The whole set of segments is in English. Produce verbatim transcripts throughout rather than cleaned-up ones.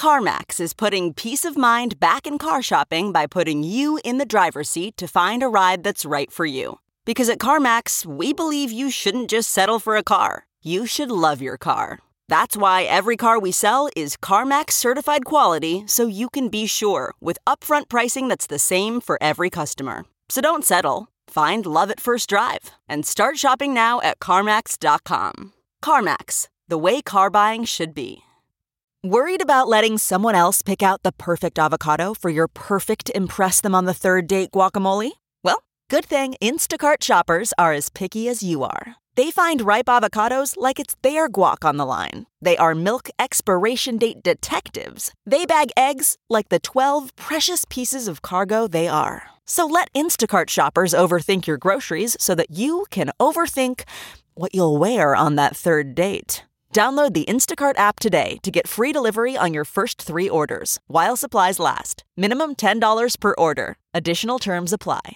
CarMax is putting peace of mind back in car shopping by putting you in the driver's seat to find a ride that's right for you. Because at CarMax, we believe you shouldn't just settle for a car. You should love your car. That's why every car we sell is CarMax certified quality, so you can be sure with upfront pricing that's the same for every customer. So don't settle. Find love at first drive and start shopping now at CarMax dot com. CarMax, the way car buying should be. Worried about letting someone else pick out the perfect avocado for your perfect impress them on the third date guacamole? Well, good thing Instacart shoppers are as picky as you are. They find ripe avocados like it's their guac on the line. They are milk expiration date detectives. They bag eggs like the twelve precious pieces of cargo they are. So let Instacart shoppers overthink your groceries so that you can overthink what you'll wear on that third date. Download the Instacart app today to get free delivery on your first three orders, while supplies last. Minimum ten dollars per order. Additional terms apply.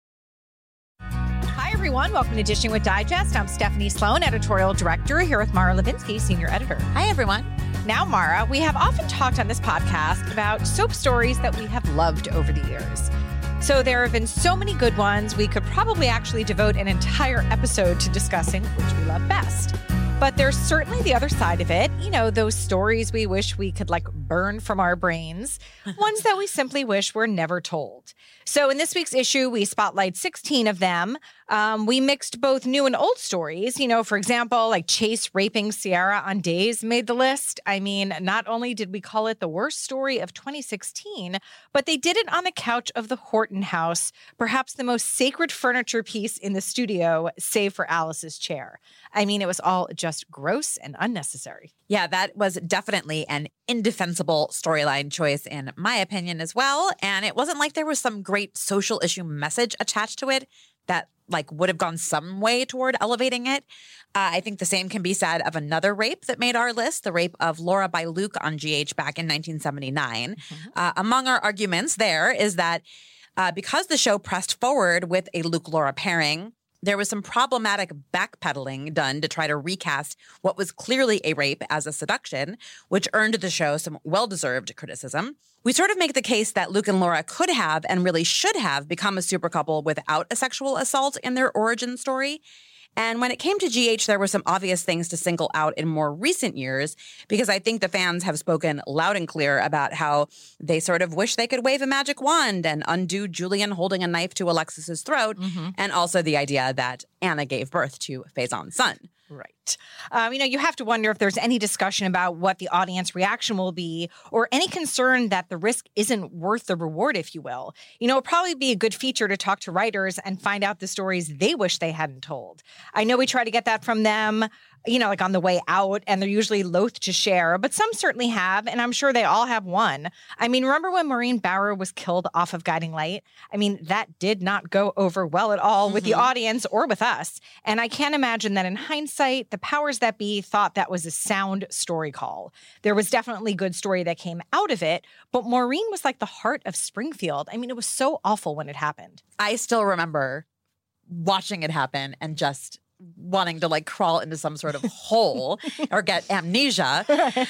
Hi, everyone. Welcome to Dishing with Digest. I'm Stephanie Sloan, editorial director, here with Mara Levinsky, senior editor. Hi, everyone. Now, Mara, we have often talked on this podcast about soap stories that we have loved over the years. So there have been so many good ones, we could probably actually devote an entire episode to discussing which we love best. But there's certainly the other side of it. You know, those stories we wish we could like burn from our brains, ones that we simply wish were never told. So in this week's issue, we spotlight sixteen of them. Um, we mixed both new and old stories. You know, for example, like Chase raping Ciara on Days made the list. I mean, not only did we call it the worst story of twenty sixteen, but they did it on the couch of the Horton house, perhaps the most sacred furniture piece in the studio, save for Alice's chair. I mean, it was all just gross and unnecessary. Yeah, that was definitely an indefensible storyline choice, in my opinion, as well. And it wasn't like there was some great social issue message attached to it that like would have gone some way toward elevating it. Uh, I think the same can be said of another rape that made our list, the rape of Laura by Luke on G H back in nineteen seventy-nine. Mm-hmm. Uh, among our arguments there is that uh, because the show pressed forward with a Luke-Laura pairing, there was some problematic backpedaling done to try to recast what was clearly a rape as a seduction, which earned the show some well-deserved criticism. We sort of make the case that Luke and Laura could have and really should have become a super couple without a sexual assault in their origin story. And when it came to G H, there were some obvious things to single out in more recent years, because I think the fans have spoken loud and clear about how they sort of wish they could wave a magic wand and undo Julian holding a knife to Alexis's throat, mm-hmm. and also the idea that Anna gave birth to Faison's son. Right. Um, you know, you have to wonder if there's any discussion about what the audience reaction will be, or any concern that the risk isn't worth the reward, if you will. You know, it'll probably be a good feature to talk to writers and find out the stories they wish they hadn't told. I know we try to get that from them, you know, like on the way out, and they're usually loath to share, but some certainly have, and I'm sure they all have one. I mean, remember when Maureen Bauer was killed off of Guiding Light? I mean, that did not go over well at all mm-hmm. with the audience or with us. And I can't imagine that in hindsight, the powers that be thought that was a sound story call. There was definitely good story that came out of it, but Maureen was like the heart of Springfield. I mean, it was so awful when it happened. I still remember watching it happen and just wanting to like crawl into some sort of hole or get amnesia.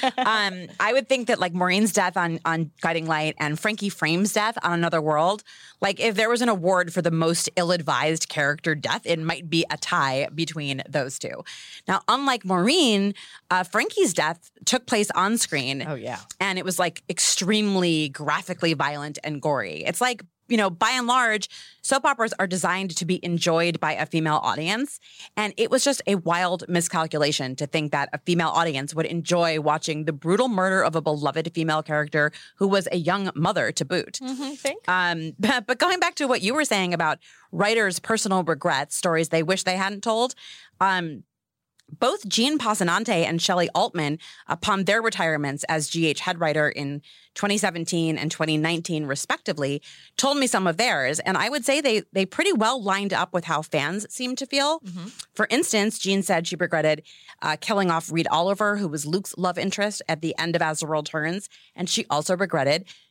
Um, I would think that like Maureen's death on, on Guiding Light and Frankie Frame's death on Another World, like if there was an award for the most ill-advised character death, it might be a tie between those two. Now, unlike Maureen, uh, Frankie's death took place on screen. Oh, yeah. And it was like extremely graphically violent and gory. It's like, you know, by and large, soap operas are designed to be enjoyed by a female audience. And it was just a wild miscalculation to think that a female audience would enjoy watching the brutal murder of a beloved female character who was a young mother to boot. Mm-hmm, think. Um, but, but going back to what you were saying about writers' personal regrets, stories they wish they hadn't told, um, both Jean Passanante and Shelley Altman, upon their retirements as G H head writer in twenty seventeen and twenty nineteen, respectively, told me some of theirs. And I would say they they pretty well lined up with how fans seem to feel. Mm-hmm. For instance, Jean said she regretted uh, killing off Reed Oliver, who was Luke's love interest at the end of As the World Turns. And she also regretted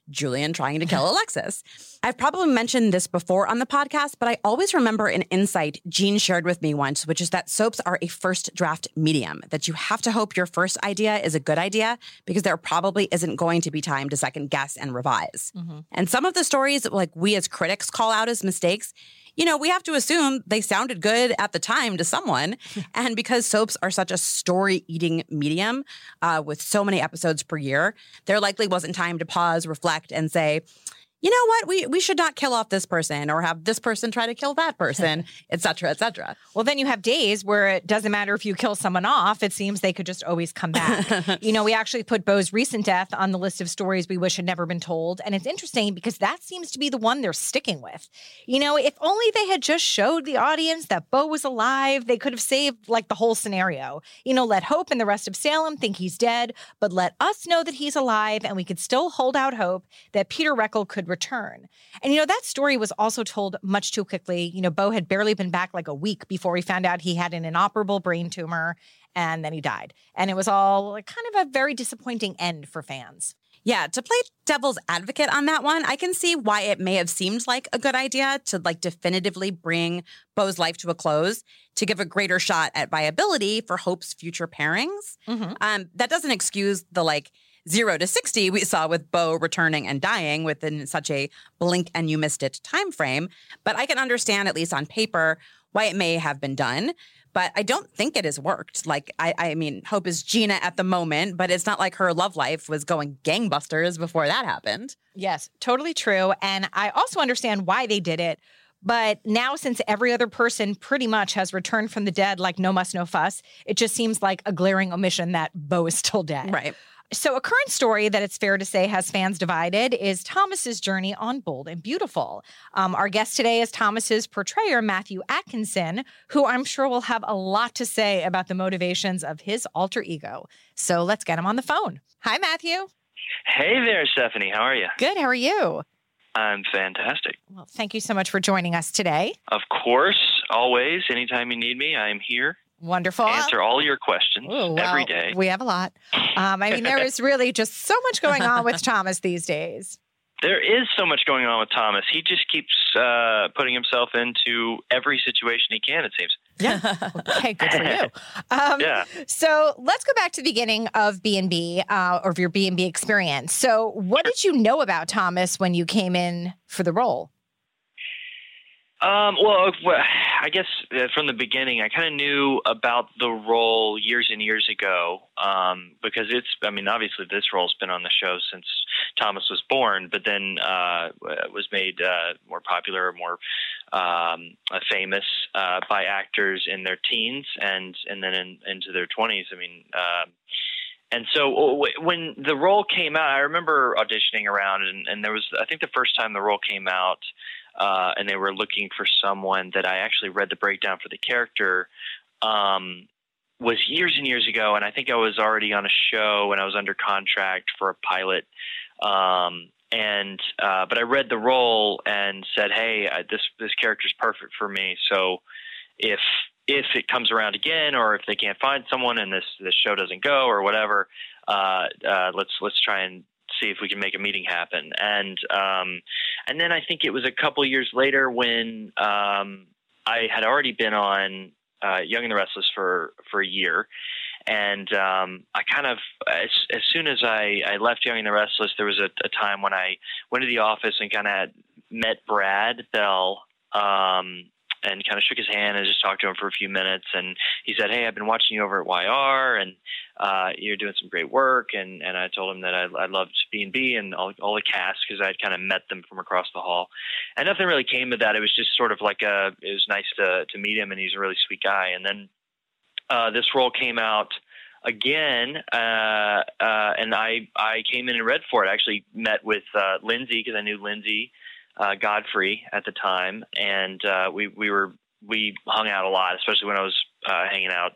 Julian trying to kill Alexis. I've probably mentioned this before on the podcast, but I always remember an insight Jean shared with me once, which is that soaps are a first draft medium, that you have to hope your first idea is a good idea because there probably isn't going to be time to second guess and revise. Mm-hmm. And some of the stories that like we as critics call out as mistakes, you know, we have to assume they sounded good at the time to someone. And because soaps are such a story-eating medium uh, with so many episodes per year, there likely wasn't time to pause, reflect, and say, you know what, we we should not kill off this person or have this person try to kill that person, et cetera, et cetera. Well, then you have days where it doesn't matter if you kill someone off. It seems they could just always come back. You know, we actually put Beau's recent death on the list of stories we wish had never been told. And it's interesting because that seems to be the one they're sticking with. You know, if only they had just showed the audience that Beau was alive, they could have saved like the whole scenario. You know, let Hope and the rest of Salem think he's dead, but let us know that he's alive and we could still hold out hope that Peter Reckell could return. And, you know, that story was also told much too quickly. You know, Beau had barely been back like a week before we found out he had an inoperable brain tumor, and then he died. And it was all like kind of a very disappointing end for fans. Yeah, to play devil's advocate on that one, I can see why it may have seemed like a good idea to like definitively bring Beau's life to a close to give a greater shot at viability for Hope's future pairings. Mm-hmm. Um, that doesn't excuse the like zero to sixty we saw with Beau returning and dying within such a blink and you missed it time frame. But I can understand, at least on paper, why it may have been done. But I don't think it has worked. Like, I, I mean, Hope is Gina at the moment, but it's not like her love life was going gangbusters before that happened. Yes, totally true. And I also understand why they did it. But now, since every other person pretty much has returned from the dead like no muss, no fuss, it just seems like a glaring omission that Beau is still dead. Right. So a current story that it's fair to say has fans divided is Thomas's journey on Bold and Beautiful. Um, our guest today is Thomas's portrayer, Matthew Atkinson, who I'm sure will have a lot to say about the motivations of his alter ego. So let's get him on the phone. Hi, Matthew. Hey there, Stephanie. How are you? Good. How are you? I'm fantastic. Well, thank you so much for joining us today. Of course, always. Anytime you need me, I'm here. Wonderful. Answer all your questions Ooh, well, every day. We have a lot. Um, I mean, there is really just so much going on with Thomas these days. There is so much going on with Thomas. He just keeps uh, putting himself into every situation he can, it seems. Yeah. Okay, good for you. Um, yeah. So let's go back to the beginning of B and B, uh, or of your B and B experience. So what did you know about Thomas when you came in for the role? Um, well, I guess from the beginning, I kind of knew about the role years and years ago, um, because it's, I mean, obviously this role's been on the show since Thomas was born, but then uh, was made uh, more popular, more um, famous uh, by actors in their teens and, and then in, into their twenties. I mean, um, and so when the role came out, I remember auditioning around, and, and there was, I think the first time the role came out, Uh, and they were looking for someone that I actually read the breakdown for the character, um, was years and years ago. And I think I was already on a show and I was under contract for a pilot. Um, and, uh, but I read the role and said, hey, I, this, this character's perfect for me. So if, if it comes around again, or if they can't find someone and this, this show doesn't go or whatever, uh, uh, let's, let's try and see if we can make a meeting happen. And, um, and then I think it was a couple years later when, um, I had already been on, uh, Young and the Restless for, for a year. And, um, I kind of, as, as soon as I, I left Young and the Restless, there was a, a time when I went to the office and kind of met Brad Bell, um, and kind of shook his hand and just talked to him for a few minutes. And he said, hey, I've been watching you over at Y R, and uh, you're doing some great work. And, and I told him that I, I loved B and B and all, all the cast, because I'd kind of met them from across the hall. And nothing really came of that. It was just sort of like a, it was nice to, to meet him, and he's a really sweet guy. And then uh, this role came out again, uh, uh, and I, I came in and read for it. I actually met with uh, Lindsay, because I knew Lindsay Uh, Godfrey at the time, and uh, we we were we hung out a lot, especially when I was uh, hanging out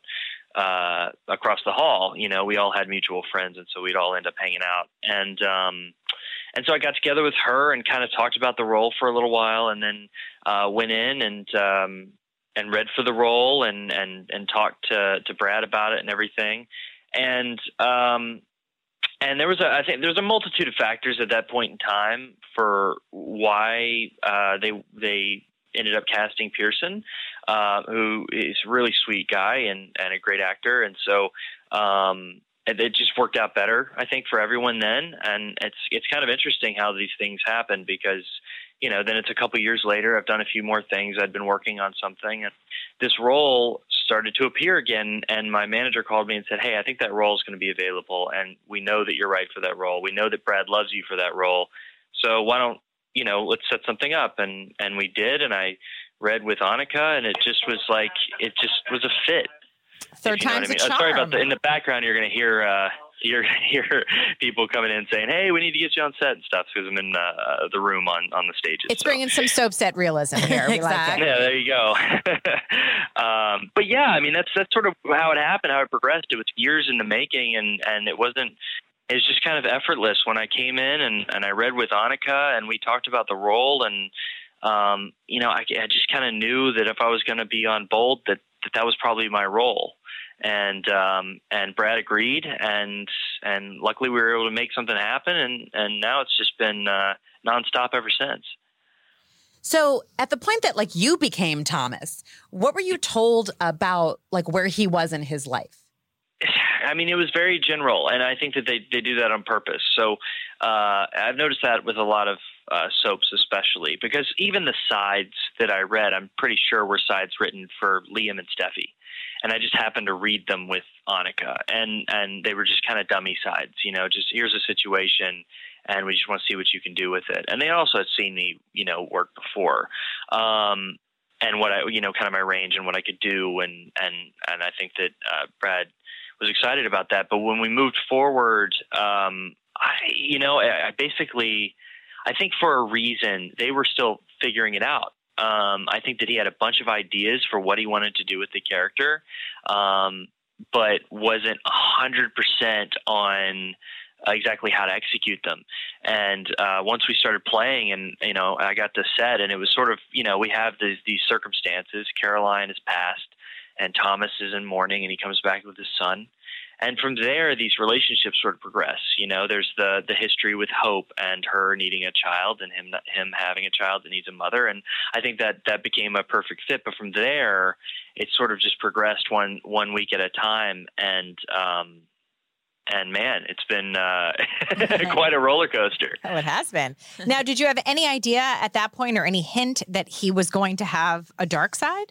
uh, across the hall. You know, we all had mutual friends, and so we'd all end up hanging out. And um, and so I got together with her and kind of talked about the role for a little while, and then uh, went in and um, and read for the role, and and and talked to to Brad about it and everything. And um, and there was a, I think there was a multitude of factors at that point in time for why uh, they they ended up casting Pearson, uh, who is a really sweet guy and, and a great actor. And so um, it, it just worked out better, I think, for everyone then. And it's it's kind of interesting how these things happen because, you know, then it's a couple years later, I've done a few more things. I'd been working on something, and this role started to appear again. And my manager called me and said, hey, I think that role is going to be available. And we know that you're right for that role. We know that Brad loves you for that role. So why don't, you know, let's set something up. And, and we did. And I read with Annika, and it just was like, it just was a fit. Third you know time's I mean. a charm. Sorry about the, in the background, you're going to hear, uh, you're going to hear people coming in saying, hey, we need to get you on set and stuff because I'm in uh, the room on, on the stages. It's so. bringing some soap set realism here. We Exactly. like it. Yeah, there you go. um, but yeah, I mean, that's, that's sort of how it happened, how it progressed. It was years in the making, and, and it wasn't, it was just kind of effortless when I came in and, and I read with Annika and we talked about the role. And, um, you know, I, I just kind of knew that if I was going to be on Bold, that, that that was probably my role. And, um, and Brad agreed, and, and luckily we were able to make something happen. And, and now it's just been, uh, nonstop ever since. So at the point that like you became Thomas, what were you told about like where he was in his life? I mean, it was very general, and I think that they, they do that on purpose. So uh, I've noticed that with a lot of uh, soaps, especially because even the sides that I read, I'm pretty sure were sides written for Liam and Steffi, and I just happened to read them with Annika, and and they were just kind of dummy sides, you know, just here's a situation, and we just want to see what you can do with it. And they also had seen me, you know, work before. Um, and what I, you know, kind of my range and what I could do. And, and, and I think that uh, Brad was excited about that. But when we moved forward, um, I, you know, I, I basically, I think for a reason, they were still figuring it out. Um, I think that he had a bunch of ideas for what he wanted to do with the character, um, but wasn't a hundred percent on exactly how to execute them. And uh, once we started playing, and you know, I got to set, and it was sort of, you know, we have these these circumstances. Caroline is passed, and Thomas is in mourning, and he comes back with his son. And from there, these relationships sort of progress. You know, there's the the history with Hope and her needing a child, and him him having a child that needs a mother. And I think that that became a perfect fit. But from there, it sort of just progressed one one week at a time. And um, And man, it's been uh, quite a roller coaster. Oh, it has been. Now, did you have any idea at that point or any hint that he was going to have a dark side?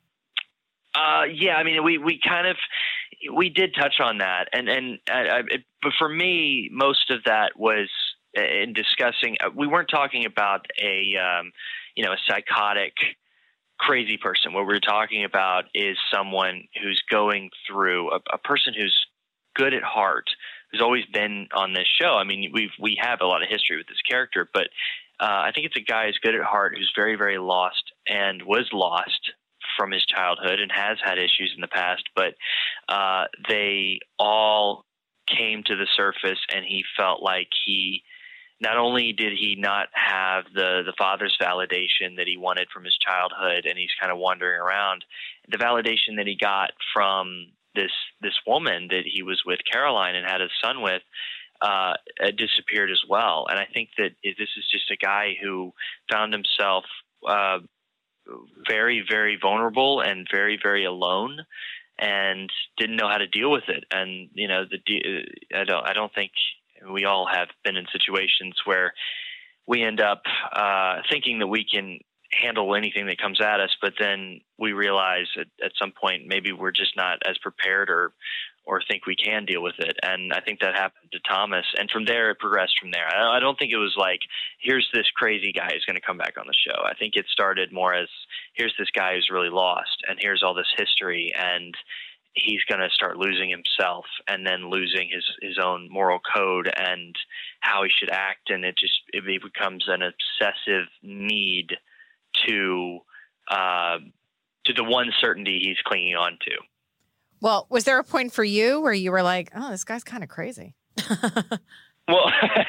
Uh, yeah, I mean, we, we kind of, we did touch on that. And, and, uh, it, but for me, most of that was in discussing, we weren't talking about a, um, you know, a psychotic, crazy person. What we're talking about is someone who's going through, a, a person who's good at heart, who's always been on this show. I mean, we've, we have a lot of history with this character, but uh, I think it's a guy who's good at heart, who's very, very lost and was lost from his childhood and has had issues in the past, but uh, they all came to the surface, and he felt like he, not only did he not have the, the father's validation that he wanted from his childhood, and he's kind of wandering around, the validation that he got from this this woman that he was with, Caroline, and had a son with, uh, disappeared as well. And I think that this is just a guy who found himself uh, very, very vulnerable and very, very alone, and didn't know how to deal with it. And you know, the I don't I don't think we all have been in situations where we end up uh, thinking that we can handle anything that comes at us, but then we realize at, at some point maybe we're just not as prepared or or think we can deal with it. And I think that happened to Thomas, and from there it progressed from there. I, I don't think it was like, here's this crazy guy who's going to come back on the show. I think it started more as, here's this guy who's really lost, and here's all this history, and he's going to start losing himself, and then losing his, his own moral code and how he should act. And it just, it becomes an obsessive need to uh, to the one certainty he's clinging on to. Well, was there a point for you where you were like, oh, this guy's kind of crazy? Well,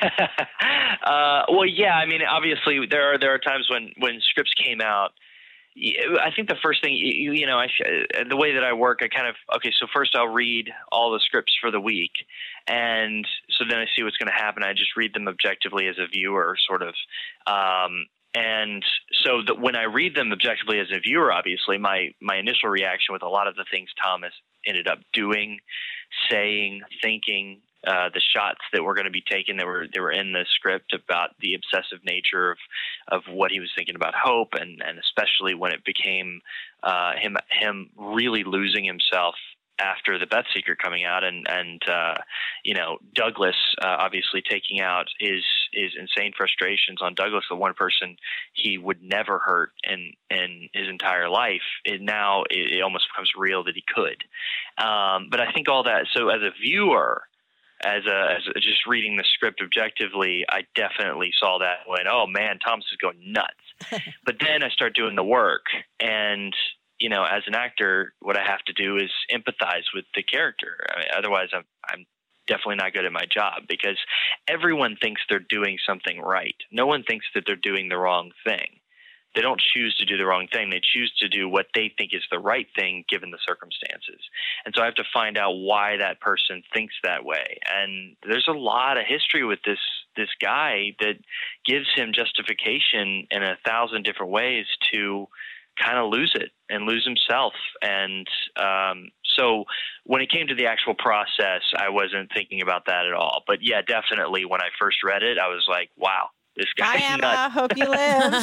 uh, well, yeah. I mean, obviously, there are there are times when, when scripts came out. I think the first thing, you, you know, I, the way that I work, I kind of, okay, so first I'll read all the scripts for the week. And so then I see what's going to happen. I just read them objectively as a viewer, sort of. Um, and so that when I read them objectively as a viewer, obviously my, my initial reaction with a lot of the things Thomas ended up doing, saying, thinking, uh, the shots that were going to be taken that were, that were in the script about the obsessive nature of, of what he was thinking about Hope. And, and especially when it became, uh, him, him really losing himself after the Beth Secret coming out, and, and, uh, you know, Douglas, uh, obviously taking out his, his insane frustrations on Douglas, the one person he would never hurt in, in his entire life. It now, it, it almost becomes real that he could. Um, but I think all that, so as a viewer, as a, as a, just reading the script objectively, I definitely saw that and went, oh man, Thomas is going nuts. But then I start doing the work, and, you know, as an actor, what I have to do is empathize with the character. I mean, otherwise, I'm, I'm definitely not good at my job, because everyone thinks they're doing something right. No one thinks that they're doing the wrong thing. They don't choose to do the wrong thing. They choose to do what they think is the right thing given the circumstances. And so I have to find out why that person thinks that way. And there's a lot of history with this this guy that gives him justification in a thousand different ways to kind of lose it and lose himself. And um, so when it came to the actual process, I wasn't thinking about that at all. But yeah, definitely when I first read it, I was like, wow, this guy's Bye, Emma. nuts. Hope you live.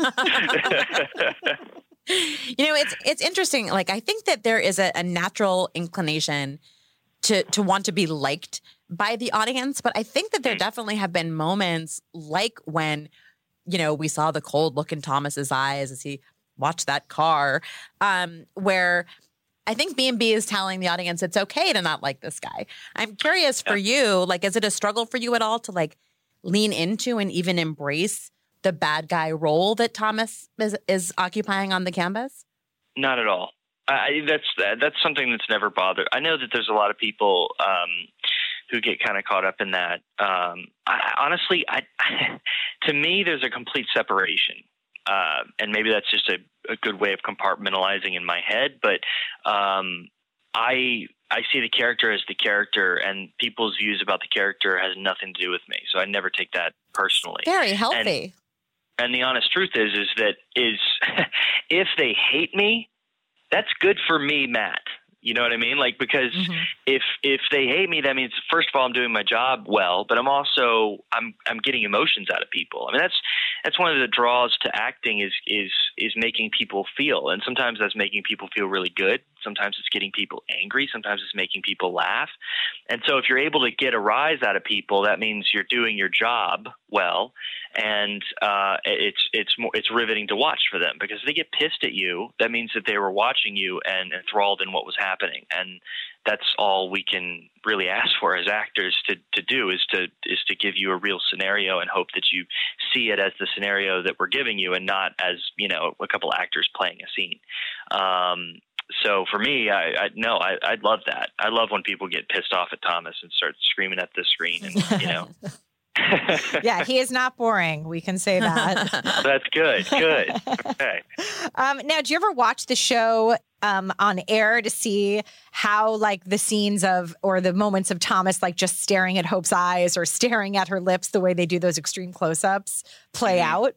You know, it's it's interesting. Like, I think that there is a, a natural inclination to to want to be liked by the audience, but I think that there definitely have been moments like when, you know, we saw the cold look in Thomas's eyes as he watched that car, um, where I think B and B is telling the audience it's okay to not like this guy. I'm curious for you, like, is it a struggle for you at all to like lean into and even embrace the bad guy role that Thomas is, is occupying on the canvas? Not at all. I, that's that's something that's never bothered. I know that there's a lot of people um, who get kind of caught up in that. Um, I, honestly, I, to me, there's a complete separation. Uh, and maybe that's just a, a good way of compartmentalizing in my head. But um, I I see the character as the character, and people's views about the character has nothing to do with me. So I never take that personally. Very healthy. And, and the honest truth is, is that is if they hate me, that's good for me, Matt. You know what I mean? Like, because mm-hmm. if if they hate me, that means, first of all, I'm doing my job well, but I'm also I'm I'm getting emotions out of people. I mean, that's that's one of the draws to acting is is is making people feel, and sometimes that's making people feel really good. Sometimes it's getting people angry. Sometimes it's making people laugh. And so, if you're able to get a rise out of people, that means you're doing your job well, and uh, it's it's more it's riveting to watch for them, because if they get pissed at you, that means that they were watching you and enthralled in what was happening. And that's all we can really ask for as actors to, to do is to is to give you a real scenario and hope that you see it as the scenario that we're giving you, and not as, you know, a couple actors playing a scene. Um, so for me, I, I no, I, I love that. I love when people get pissed off at Thomas and start screaming at the screen, and you know. Yeah, he is not boring. We can say that. That's good. Good. Okay. Um, now, do you ever watch the show um, on air to see how, like, the scenes of or the moments of Thomas, like, just staring at Hope's eyes or staring at her lips, the way they do those extreme close-ups, play mm-hmm. out?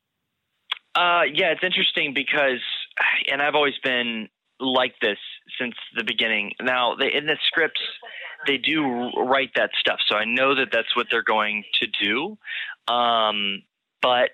Uh, yeah, it's interesting because, and I've always been like this since the beginning. Now, they, in the scripts, they do write that stuff, so I know that that's what they're going to do. Um, but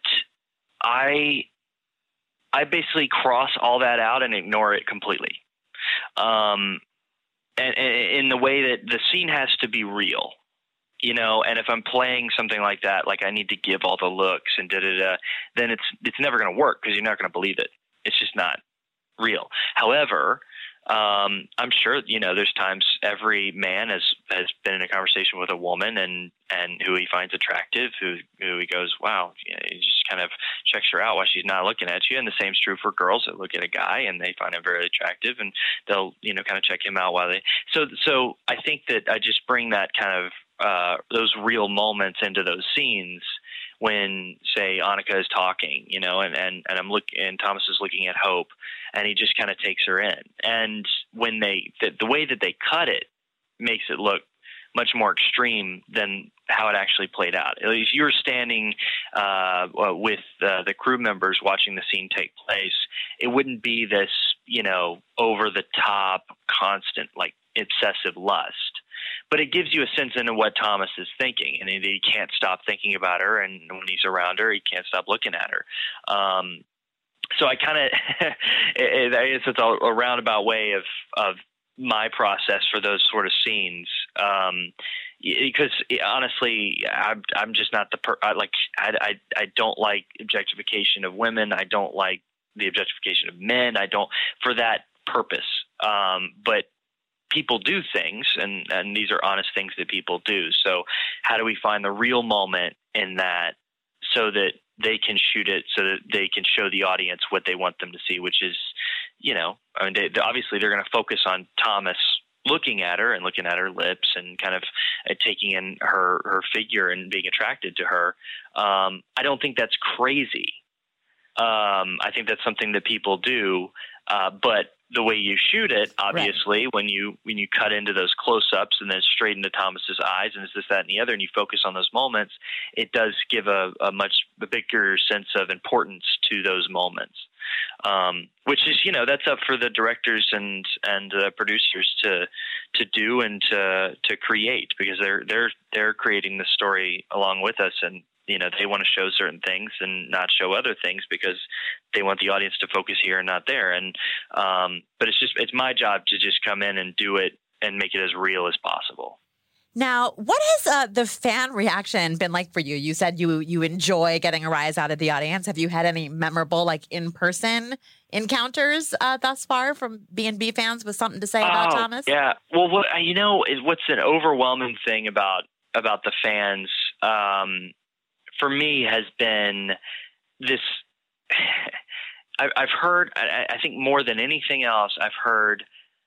I, I basically cross all that out and ignore it completely. Um, and, and in the way that the scene has to be real, you know. And if I'm playing something like that, like I need to give all the looks and da da da, then it's it's never going to work, because you're not going to believe it. It's just not real. However, um, I'm sure, you know, there's times every man has, has been in a conversation with a woman and, and who he finds attractive, who, who he goes, wow, you know, he just kind of checks her out while she's not looking at you. And the same's true for girls that look at a guy and they find him very attractive, and they'll, you know, kind of check him out while they, so, so I think that I just bring that kind of, uh, those real moments into those scenes when, say, Annika is talking, you know, and, and, and I'm looking, and Thomas is looking at Hope, and he just kind of takes her in. And when they, the, the way that they cut it makes it look much more extreme than how it actually played out. If you were standing uh, with uh, the crew members watching the scene take place, it wouldn't be this, you know, over the top, constant, like obsessive lust. But it gives you a sense into what Thomas is thinking, and he can't stop thinking about her, and when he's around her, he can't stop looking at her. Um, so I kind of, I guess it's a, a roundabout way of of my process for those sort of scenes. Um, because honestly, I'm I'm just not the per I, like I, I I don't like objectification of women. I don't like the objectification of men. I don't for that purpose. Um, but people do things, and and these are honest things that people do. So how do we find the real moment in that, so that they can shoot it, so that they can show the audience what they want them to see, which is, you know, I mean, they, they, obviously they're going to focus on Thomas looking at her and looking at her lips and kind of uh, taking in her, her figure and being attracted to her. Um, I don't think that's crazy. Um, I think that's something that people do, uh, but the way you shoot it, obviously, right. when you when you cut into those close-ups and then straight into Thomas's eyes and it's this, that, and the other, and you focus on those moments, it does give a, a much bigger sense of importance to those moments. Um, which is, you know, that's up for the directors and and uh, producers to to do and to to create, because they're they're they're creating the story along with us, and you know, they want to show certain things and not show other things because they want the audience to focus here and not there. And, um, but it's just, it's my job to just come in and do it and make it as real as possible. Now, what has uh, the fan reaction been like for you? You said you you enjoy getting a rise out of the audience. Have you had any memorable, like, in-person encounters uh, thus far from B and B fans with something to say about oh, Thomas? Yeah. Well, what, you know, is what's an overwhelming thing about, about the fans, um, for me, has been this. I've heard, I think more than anything else, I've heard,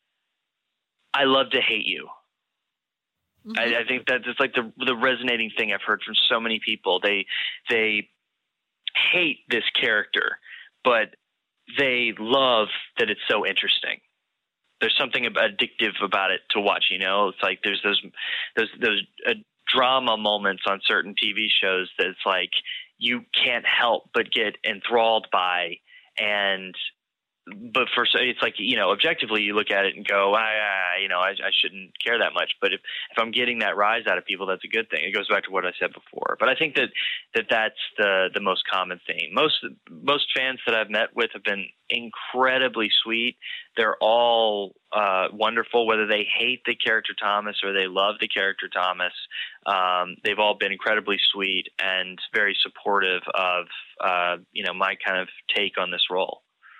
I love to hate you. Mm-hmm. I, I think that it's like the the resonating thing I've heard from so many people. They they hate this character, but they love that it's so interesting. There's something addictive about it to watch. You know, it's like there's those those those. Uh, drama moments on certain T V shows that it's like you can't help but get enthralled by, and but for it's like, you know, objectively you look at it and go, I, I you know, I, I shouldn't care that much. But if, if I'm getting that rise out of people, that's a good thing. It goes back to what I said before. But I think that, that that's the, the most common theme. Most, most fans that I've met with have been incredibly sweet. They're all uh, wonderful, whether they hate the character Thomas or they love the character Thomas. Um, they've all been incredibly sweet and very supportive of, uh, you know, my kind of take on this role.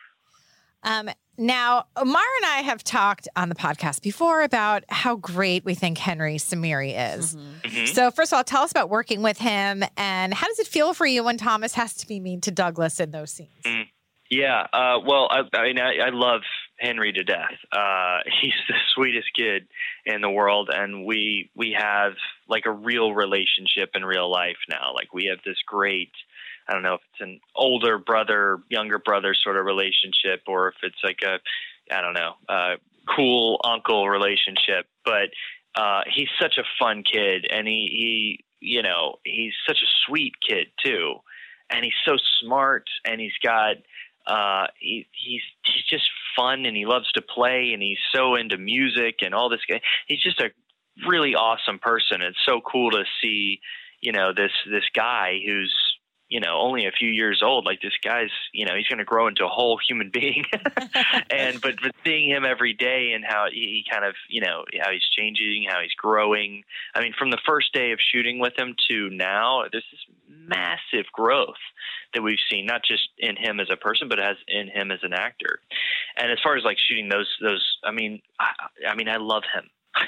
Um, now, Omar and I have talked on the podcast before about how great we think Henry Samiri is. Mm-hmm. Mm-hmm. So first of all, tell us about working with him, and how does it feel for you when Thomas has to be mean to Douglas in those scenes? Mm. Yeah, uh, well, I, I mean, I, I love Henry to death. Uh, he's the sweetest kid in the world, and we we have like a real relationship in real life now. Like we have this great, I don't know if it's an older brother, younger brother sort of relationship, or if it's like a, I don't know, uh, cool uncle relationship. But uh, he's such a fun kid, and he, he, you know, he's such a sweet kid too, and he's so smart, and he's got, uh, he, he's he's just fun, and he loves to play, and he's so into music and all this. He's just a really awesome person. It's so cool to see, you know, this this guy who's, you know, only a few years old. Like this guy's, you know, he's going to grow into a whole human being. and, but, but seeing him every day and how he, he kind of, you know, how he's changing, how he's growing. I mean, from the first day of shooting with him to now, there's this massive growth that we've seen, not just in him as a person, but as in him as an actor. And as far as like shooting those, those, I mean, I, I mean, I love him.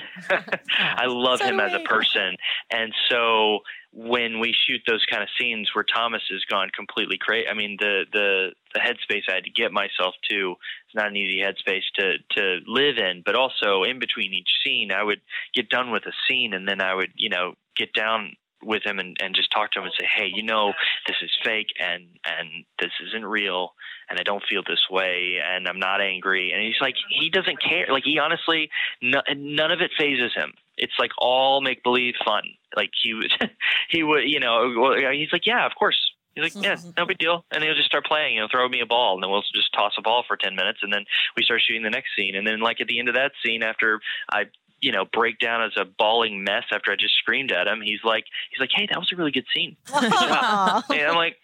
I love so him as a person. And so when we shoot those kind of scenes where Thomas has gone completely crazy, I mean, the, the, the headspace I had to get myself to, it's not an easy headspace to, to live in, but also in between each scene, I would get done with a scene and then I would, you know, get down with him and, and just talk to him and say, hey, you know, this is fake and, and this isn't real and I don't feel this way and I'm not angry. And he's like, he doesn't care. Like he honestly, no, none of it phases him. It's like all make believe fun. Like he would, he would, you know, he's like, yeah, of course. He's like, yeah, no big deal. And he'll just start playing. He'll throw me a ball, and then we'll just toss a ball for ten minutes, and then we start shooting the next scene. And then, like at the end of that scene, after I, you know, break down as a bawling mess after I just screamed at him, he's like, he's like, hey, that was a really good scene. And I'm like,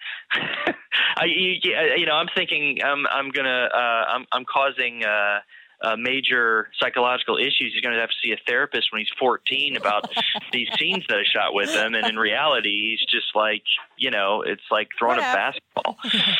I, you know, I'm thinking, I'm, I'm gonna, uh, I'm, I'm causing. Uh, Uh, major psychological issues. He's going to have to see a therapist when he's fourteen about these scenes that I shot with him. And in reality, he's just like, you know, it's like throwing a basketball.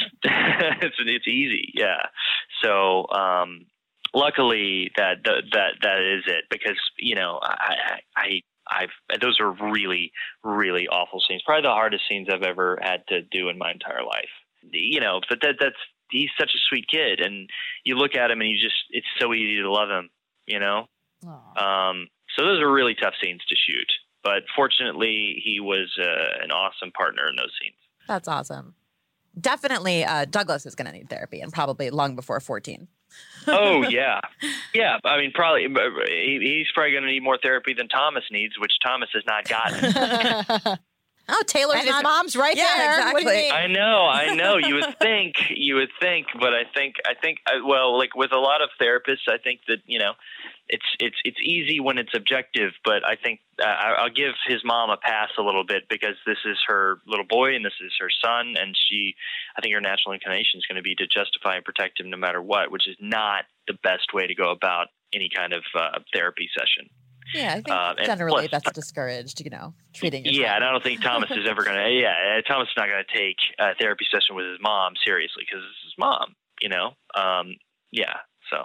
it's, it's easy. Yeah. So, um, luckily that, that, that is it, because, you know, I, I, I've, those are really, really awful scenes. Probably the hardest scenes I've ever had to do in my entire life, you know, but that, that's, he's such a sweet kid, and you look at him and you just, it's so easy to love him, you know? Um, so those are really tough scenes to shoot, but fortunately he was uh, an awesome partner in those scenes. That's awesome. Definitely uh, Douglas is going to need therapy, and probably long before fourteen. Oh, yeah. Yeah. I mean, probably he, he's probably going to need more therapy than Thomas needs, which Thomas has not gotten. Oh, Taylor's and his not, mom's right yeah, there. Exactly. What do you mean? I know, I know. You would think, you would think, but I think, I think, well, like with a lot of therapists, I think that, you know, it's it's it's easy when it's objective, but I think uh, I'll give his mom a pass a little bit, because this is her little boy and this is her son, and she, I think her natural inclination is going to be to justify and protect him no matter what, which is not the best way to go about any kind of uh, therapy session. Yeah, I think uh, generally plus, that's discouraged, you know, treating your Yeah, child. and I don't think Thomas is ever going to, yeah, Thomas is not going to take a therapy session with his mom seriously, because it's his mom, you know? Um, yeah, so.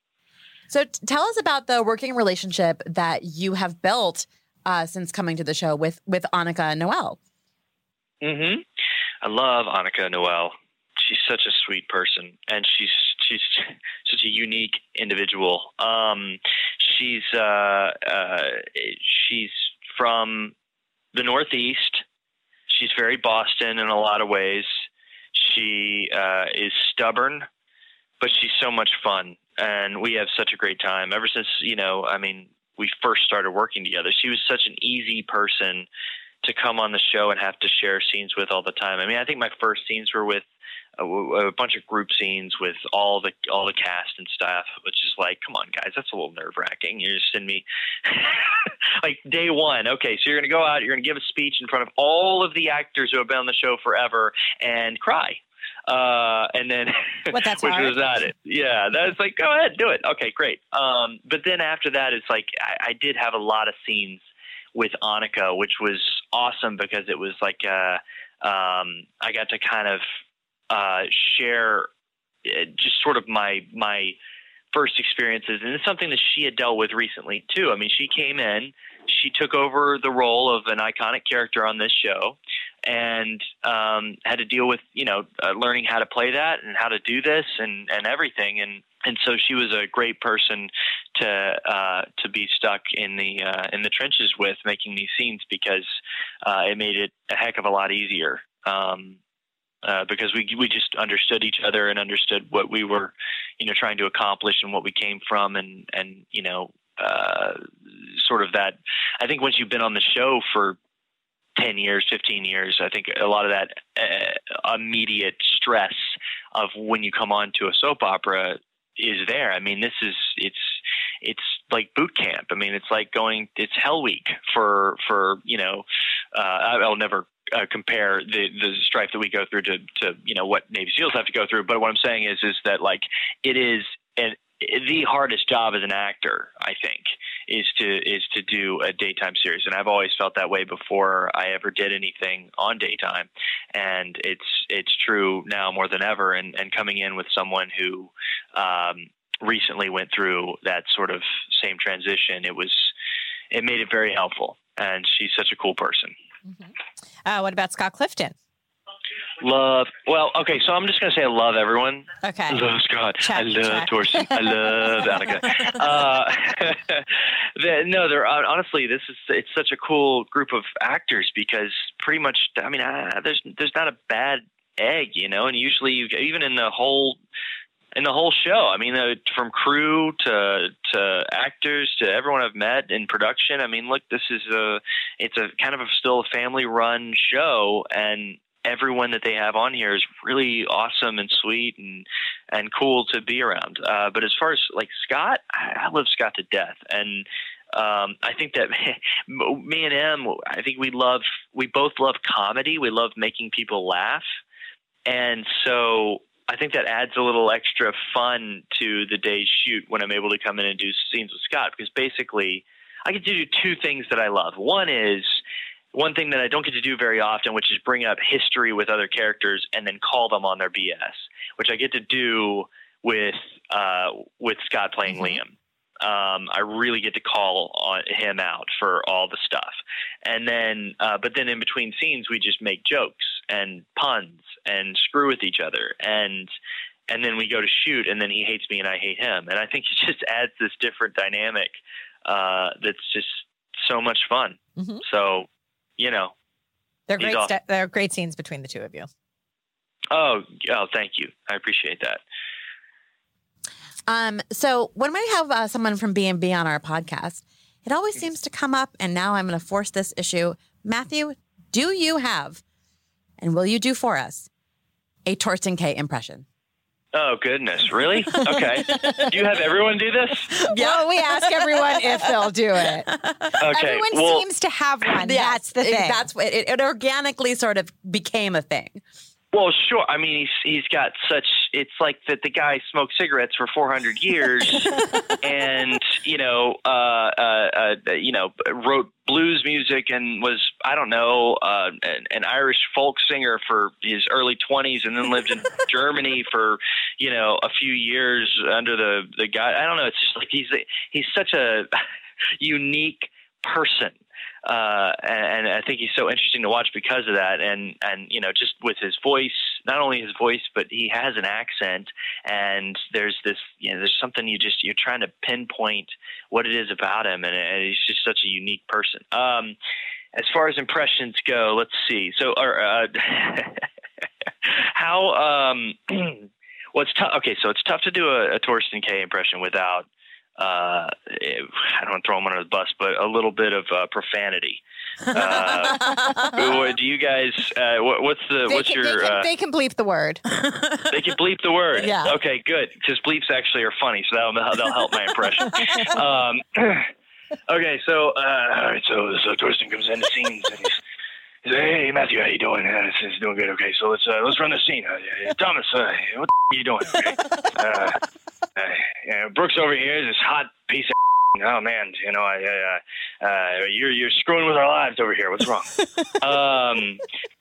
So t- tell us about the working relationship that you have built uh, since coming to the show with, with Annika Noelle. Mm-hmm. I love Annika Noelle. She's such a sweet person, and she's she's such a unique individual. Um, she's uh, uh, she's from the Northeast. She's very Boston in a lot of ways. She uh, is stubborn, but she's so much fun, and we have such a great time. Ever since, you know, I mean, we first started working together, she was such an easy person to come on the show and have to share scenes with all the time. I mean, I think my first scenes were with a, a bunch of group scenes with all the all the cast and staff, which is like, come on, guys, that's a little nerve wracking. You're just sending me like day one. Okay, so you're going to go out, you're going to give a speech in front of all of the actors who have been on the show forever and cry. Uh, and then, What, that's which hard? was not it. Yeah, that's like, go ahead, do it. Okay, great. Um, but then after that, it's like I, I did have a lot of scenes with Annika, which was awesome, because it was like uh, um, I got to kind of uh, share just sort of my my first experiences, and it's something that she had dealt with recently too. I mean, she came in, she took over the role of an iconic character on this show, and um, had to deal with, you know, uh, learning how to play that and how to do this and, and everything. And, and so she was a great person to, uh, to be stuck in the, uh, in the trenches with, making these scenes, because, uh, it made it a heck of a lot easier. Um, uh, because we, we just understood each other and understood what we were, you know, trying to accomplish and what we came from. And, and, you know, uh, sort of that, I think once you've been on the show for ten years, fifteen years, I think a lot of that uh, immediate stress of when you come on to a soap opera is there. I mean, this is, it's, it's like boot camp. I mean, it's like going, it's hell week for, for, you know, uh, I'll never uh, compare the, the strife that we go through to, to, you know, what Navy SEALs have to go through. But what I'm saying is, is that like, it is an, the hardest job as an actor, I think, is to is to do a daytime series, and I've always felt that way before I ever did anything on daytime, and it's it's true now more than ever. And, and coming in with someone who um, recently went through that sort of same transition, it was it made it very helpful, and she's such a cool person. Mm-hmm. Uh, what about Scott Clifton? Love. Well, okay, so I'm just going to say I love everyone. Okay. I love Scott. Check, I love check. Torsten. I love Annika. Uh, the, no, they're honestly, this is it's such a cool group of actors, because pretty much, I mean, uh, there's there's not a bad egg, you know, and usually you, even in the whole and the whole show. I mean, uh, from crew to to actors to everyone I've met in production. I mean, look, this is a it's a kind of a, still a family run show, and everyone that they have on here is really awesome and sweet and and cool to be around. Uh, but as far as like Scott, I, I love Scott to death, and um, I think that me and him, I think we love we both love comedy. We love making people laugh, and so I think that adds a little extra fun to the day's shoot when I'm able to come in and do scenes with Scott, because basically I get to do two things that I love. One is one thing that I don't get to do very often, which is bring up history with other characters and then call them on their B S, which I get to do with uh, with Scott playing mm-hmm. Liam. Um, I really get to call on him out for all the stuff. And then, uh, but then in between scenes, we just make jokes and puns and screw with each other. And, and then we go to shoot, and then he hates me and I hate him. And I think it just adds this different dynamic uh, that's just so much fun. Mm-hmm. So, you know, they're great. St- they're great scenes between the two of you. Oh, oh, thank you. I appreciate that. Um, so when we have uh, someone from B and B on our podcast, it always seems to come up, and now I'm going to force this issue. Matthew, do you have, and will you do for us, a Torsten K impression? Oh, goodness. Really? Okay. Do you have everyone do this? Yeah, well, we ask everyone if they'll do it. Okay. Everyone well, seems to have one. Yes, that's the thing. That's what it, it organically sort of became a thing. Well, sure. I mean, he's he's got such. It's like that the guy smoked cigarettes for four hundred years, and you know, uh, uh, uh, you know, wrote blues music and was I don't know uh, an, an Irish folk singer for his early twenties, and then lived in Germany for you know a few years under the the guy. I don't know. It's just like he's he's such a unique person. Uh, and, and I think he's so interesting to watch because of that. And, and, you know, just with his voice, not only his voice, but he has an accent, and there's this, you know, there's something you just, you're trying to pinpoint what it is about him. And, and he's just such a unique person. Um, as far as impressions go, let's see. So, or, uh, how, um, well, it's tough. Okay. So it's tough to do a, a Torsten K impression without, uh, I don't want to throw him under the bus, but a little bit of uh, profanity. Uh, do you guys? Uh, what, what's the? They what's can, your? They can, uh, they can bleep the word. They can bleep the word. Yeah. Okay, good. Because bleeps actually are funny, so that'll that'll help my impression. um, okay, so uh, all right, so so Torsten comes into scenes and he's. He said, hey, Matthew, how you doing? Uh, it's, it's doing good. Okay, so let's uh, let's run the scene. Uh, Thomas, uh, what the are you doing? Okay. Uh, uh, yeah, Brooks over here is this hot piece of oh man, you know, I, uh, uh, you're you're screwing with our lives over here. What's wrong? um,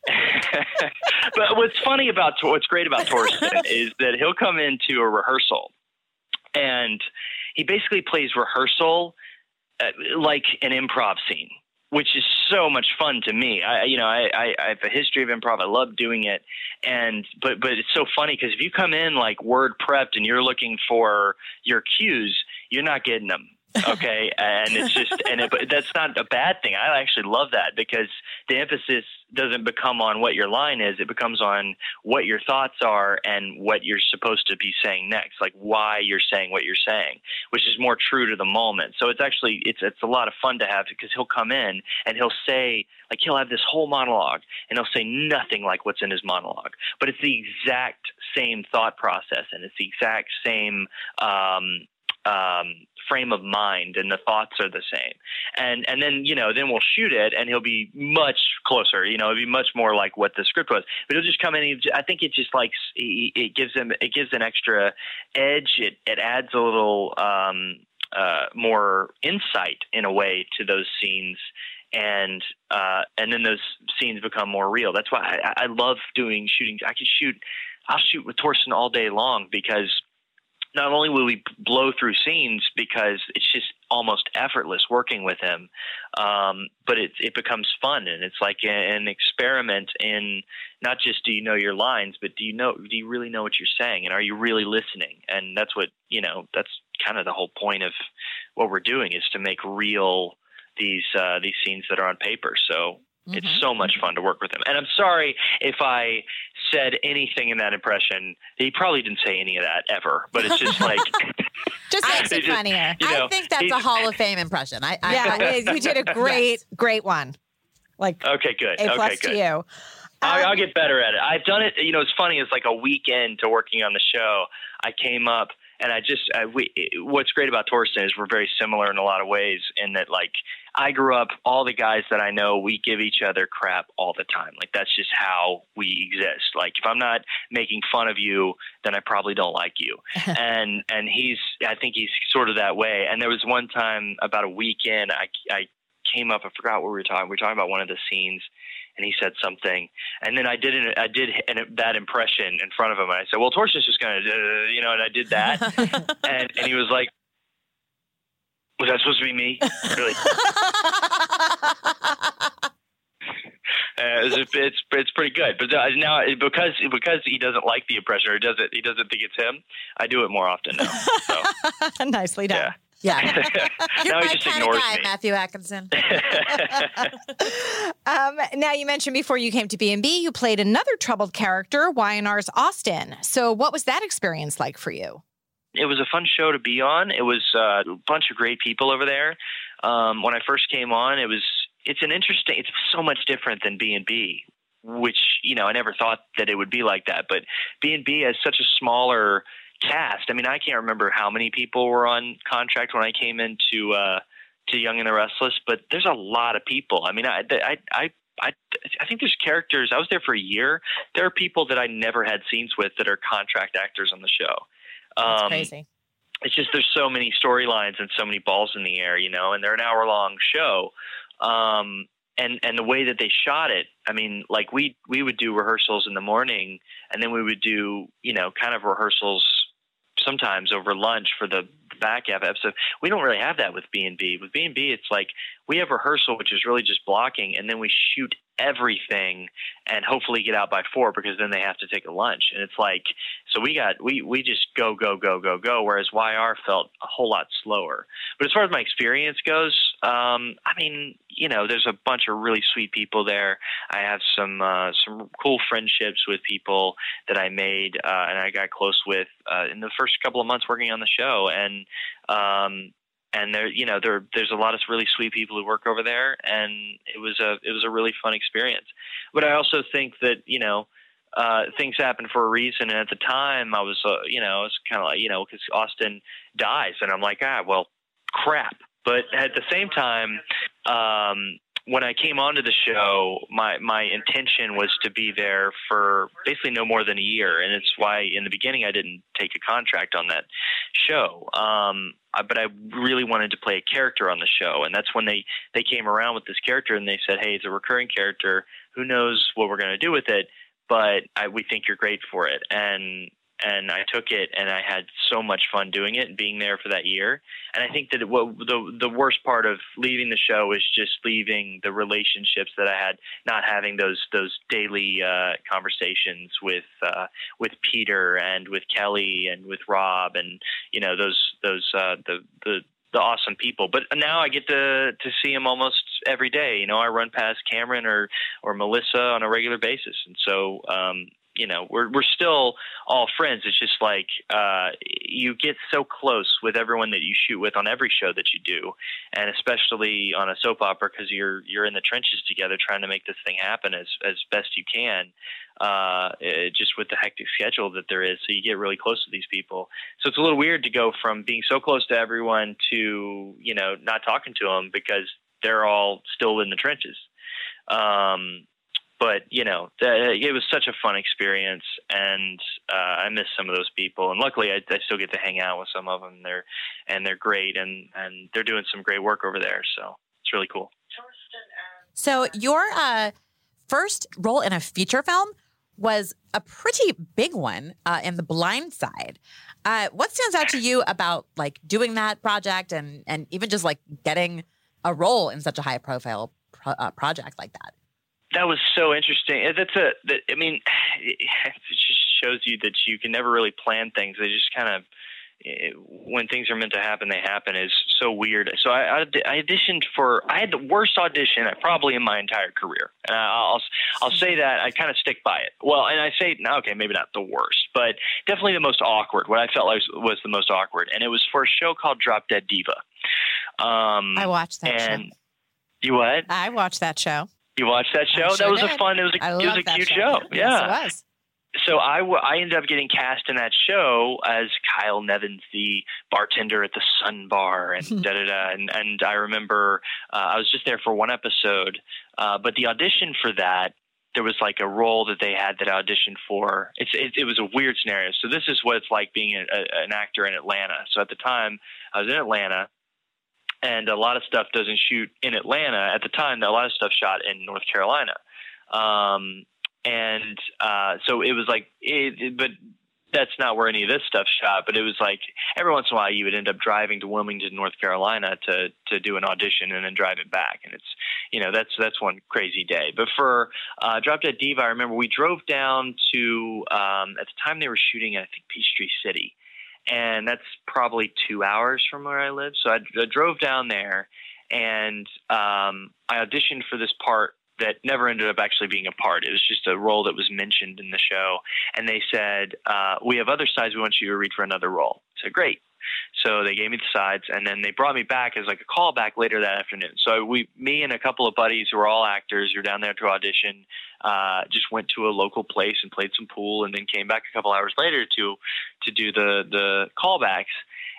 but what's funny about what's great about Torsten is that he'll come into a rehearsal, and he basically plays rehearsal uh, like an improv scene, which is so much fun to me. I, you know, I, I, I have a history of improv. I love doing it. And, but, but it's so funny because if you come in like word prepped and you're looking for your cues, you're not getting them. Okay. And it's just, and it, but that's not a bad thing. I actually love that because the emphasis doesn't become on what your line is. It becomes on what your thoughts are and what you're supposed to be saying next, like why you're saying what you're saying, which is more true to the moment. So it's actually, it's, it's a lot of fun to have because he'll come in and he'll say, like, he'll have this whole monologue and he'll say nothing like what's in his monologue, but it's the exact same thought process and it's the exact same, um, um, frame of mind, and the thoughts are the same. And, and then, you know, then we'll shoot it and he'll be much closer, you know, it'll be much more like what the script was, but he'll just come in. And he, I think it just like, it gives him, it gives an extra edge. It, it adds a little, um, uh, more insight in a way to those scenes. And, uh, and then those scenes become more real. That's why I, I love doing shooting. I can shoot, I'll shoot with Torsten all day long because not only will we blow through scenes because it's just almost effortless working with him, um, but it, it becomes fun. And it's like an experiment in not just do you know your lines, but do you know, do you really know what you're saying? And are you really listening? And that's what, you know, that's kind of the whole point of what we're doing is to make real these, uh, these scenes that are on paper. So mm-hmm. It's so much fun to work with him. And I'm sorry if I said anything in that impression. He probably didn't say any of that ever, but it's just like just makes it just, funnier. You know, I think that's a Hall of Fame impression. I, I yeah, you did a great, yes. great one. Like okay, good. A plus okay, good. to you. Um, I'll, I'll get better at it. I've done it. You know, it's funny. It's like a weekend to working on the show. I came up. And I just, I, we, what's great about Torsten is we're very similar in a lot of ways in that, like, I grew up, all the guys that I know, we give each other crap all the time. Like, that's just how we exist. Like, if I'm not making fun of you, then I probably don't like you. and and he's, I think he's sort of that way. And there was one time about a week in, I, I came up, I forgot what we were talking. We were talking about one of the scenes. And he said something, and then I did an, I did an, that impression in front of him. And I said, "Well, Torsten's just gonna, uh, you know," and I did that, and and he was like, "Was that supposed to be me?" Really? uh, it's, it's it's pretty good, but now because because he doesn't like the impression or doesn't he doesn't think it's him, I do it more often now. So. Nicely done. Yeah. Yeah. You're now my he just kind of ignores guy, me. Matthew Atkinson. um, now, you mentioned before you came to B and B, you played another troubled character, Y and R's Austin. So what was that experience like for you? It was a fun show to be on. It was uh, a bunch of great people over there. Um, when I first came on, it was it's an interesting, it's so much different than B and B, which, you know, I never thought that it would be like that. But B and B has such a smaller cast. I mean, I can't remember how many people were on contract when I came into uh, to Young and the Restless, but there's a lot of people. I mean, I, I, I, I, I think there's characters. I was there for a year. There are people that I never had scenes with that are contract actors on the show. That's um, crazy. It's just there's so many storylines and so many balls in the air, you know, and they're an hour long show. Um, and and the way that they shot it, I mean, like we we would do rehearsals in the morning, and then we would do, you know, kind of rehearsals sometimes over lunch for the back half episode. We don't really have that with B and B. With B and B, it's like we have rehearsal, which is really just blocking, and then we shoot everything and hopefully get out by four because then they have to take a lunch. And it's like, so we got, we, we just go, go, go, go, go. Whereas Y R felt a whole lot slower. But as far as my experience goes, um, I mean, you know, there's a bunch of really sweet people there. I have some, uh, some cool friendships with people that I made, uh, and I got close with, uh, in the first couple of months working on the show. And, um, And there, you know, there, there's a lot of really sweet people who work over there, and it was a, it was a really fun experience. But I also think that, you know, uh, things happen for a reason. And at the time, I was, uh, you know, I was kind of like, you know, because Austin dies, and I'm like, ah, well, crap. But at the same time, um, when I came onto the show, my, my intention was to be there for basically no more than a year. And it's why in the beginning I didn't take a contract on that show. Um, but I really wanted to play a character on the show. And that's when they, they came around with this character and they said, hey, it's a recurring character. Who knows what we're going to do with it? But I, we think you're great for it. And And I took it, and I had so much fun doing it and being there for that year. And I think that it, what, the the worst part of leaving the show is just leaving the relationships that I had, not having those those daily uh, conversations with uh, with Peter and with Kelly and with Rob, and you know those those uh, the the the awesome people. But now I get to to see them almost every day. You know, I run past Cameron or or Melissa on a regular basis, and so. Um, You know, we're we're still all friends. It's just like uh, you get so close with everyone that you shoot with on every show that you do, and especially on a soap opera because you're you're in the trenches together trying to make this thing happen as as best you can. Uh, it, just with the hectic schedule that there is, so you get really close to these people. So it's a little weird to go from being so close to everyone to you know not talking to them because they're all still in the trenches. Um, But, you know, it was such a fun experience, and uh, I miss some of those people. And luckily, I, I still get to hang out with some of them. They're, and they're great, and, and they're doing some great work over there. So it's really cool. So your uh, first role in a feature film was a pretty big one uh, in The Blind Side. Uh, what stands out to you about, like, doing that project and, and even just, like, getting a role in such a high-profile pro- uh, project like that? That was so interesting. That's a, that, I mean, it just shows you that you can never really plan things. They just kind of, it, when things are meant to happen, they happen is so weird. So I, I, I auditioned for, I had the worst audition probably in my entire career. And I'll, I'll say that, I kind of stick by it. Well, and I say, okay, maybe not the worst, but definitely the most awkward. What I felt like was the most awkward. And it was for a show called Drop Dead Diva. Um, I watched that and show. You what? I watched that show. You watched that show? Sure that was did. a fun, it was a, it was a cute show. show. Yes, Yeah. it was. So I, w- I ended up getting cast in that show as Kyle Nevins, the bartender at the Sun Bar, and da da da. And, and I remember uh, I was just there for one episode, uh, but the audition for that, there was like a role that they had that I auditioned for. It's it, it was a weird scenario. So this is what it's like being a, a, an actor in Atlanta. So at the time, I was in Atlanta, and a lot of stuff doesn't shoot in Atlanta. At the time, a lot of stuff shot in North Carolina. Um, And uh, so it was like, it, it, but that's not where any of this stuff shot. But it was like every once in a while you would end up driving to Wilmington, North Carolina to to do an audition and then drive it back. And it's, you know, that's that's one crazy day. But for uh, Drop Dead Diva, I remember we drove down to, um, at the time they were shooting, I think, Peachtree City. And that's probably two hours from where I live. So I, I drove down there and um, I auditioned for this part that never ended up actually being a part. It was just a role that was mentioned in the show. And they said, uh, we have other sides we want you to read for another role. I said, great. So they gave me the sides, and then they brought me back as like a callback later that afternoon. So we, me and a couple of buddies who were all actors who were down there to audition, uh, just went to a local place and played some pool, and then came back a couple hours later to, to do the, the callbacks.